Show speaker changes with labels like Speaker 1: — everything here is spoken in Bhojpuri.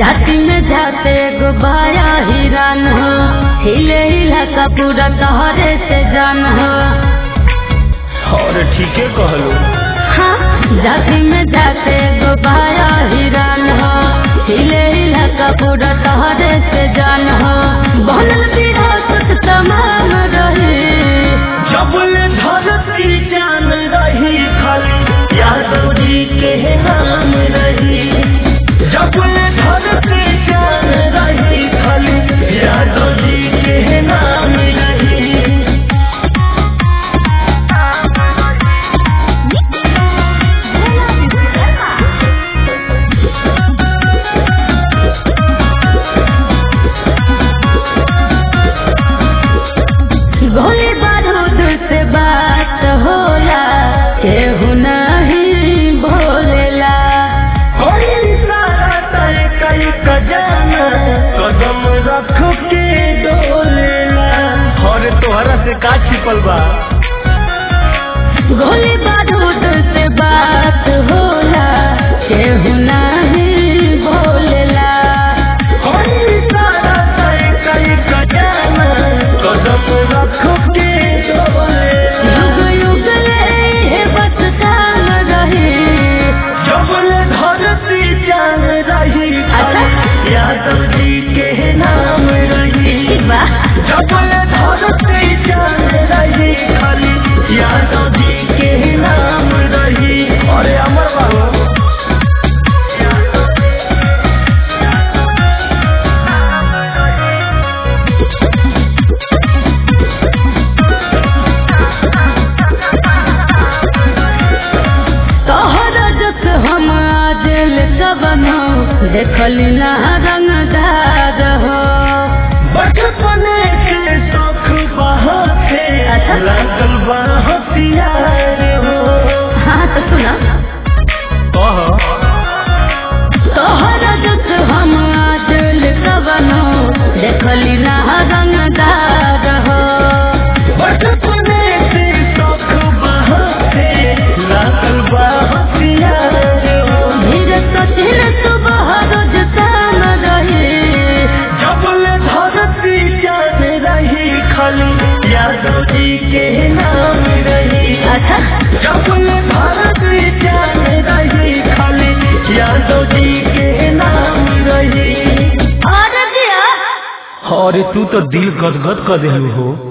Speaker 1: जाति में जाते गुब्बारा हिरान हो, हिले हिला का पूरा तोहरे से जान हो।
Speaker 2: और ठीके कहलो।
Speaker 1: हाँ, जाति में जाते गुब्बारा हिरान हो, हिले हिला का पूरा तोहरे से जान हो। बनल विरासत तमाम रही,
Speaker 2: जबल धरती जान रही खाली यादव जी के नाम रही। जबल धरती जान रही खाली यादव जी के नाम रही।
Speaker 1: गोली बारूद से बात होला, केहू नहीं भोलेला।
Speaker 2: कोई इशारा तय कई खजाना कदम रख के डोलेला। और तोहरा से का छिपल बा?
Speaker 1: गोली बारूद से बात होला, केहू नहीं भोलेला।
Speaker 2: कोई इशारा तय कई खजाना कदम रख के डोलेला।
Speaker 1: युग युग ले बस काम रही,
Speaker 2: जबल धरती जान रही खाली यादव जी के नाम रही।
Speaker 1: वाह,
Speaker 2: जबल धरती जान रही खाली यादव जी के नाम रही। अरे अमर बाबू
Speaker 1: तोहरा जस हम आजल सबनो देखली ना रंगदार हो।
Speaker 2: बचपने के शौक बहाते लागल बा हथियार हो।
Speaker 1: हाँ तो सुना, तोहरा जस हम आजल सबनो देखली ना रंगदार हो।
Speaker 2: बचपने से शौक बहाते लागल बा हथियार हो।
Speaker 1: धीरे सचिन सुबह रोज शाम रही,
Speaker 2: जबल धरती जान रही खाली यादव जी के नाम रही।
Speaker 1: अच्छा
Speaker 2: जबल धरती जान रही खाली यादव जी के नाम रही।
Speaker 1: और दिया
Speaker 2: और तू तो दिल गदगद कर देलू हो।